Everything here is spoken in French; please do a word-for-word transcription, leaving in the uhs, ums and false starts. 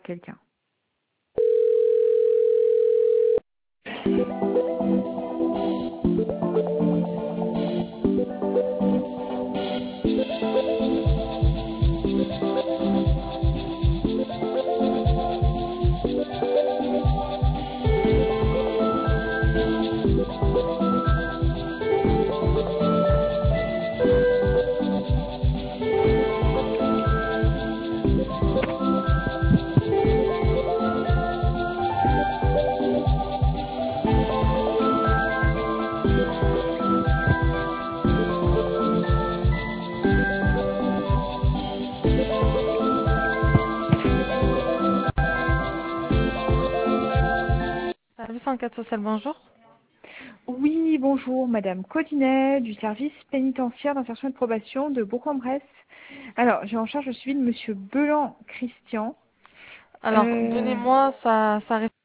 quelqu'un. Service enquête sociale, bonjour. Oui, bonjour, Madame Codinet du service pénitentiaire d'insertion et de probation de Bourg-en-Bresse. Alors, j'ai en charge le suivi de Monsieur Belan Christian. Alors, Euh, donnez-moi sa, sa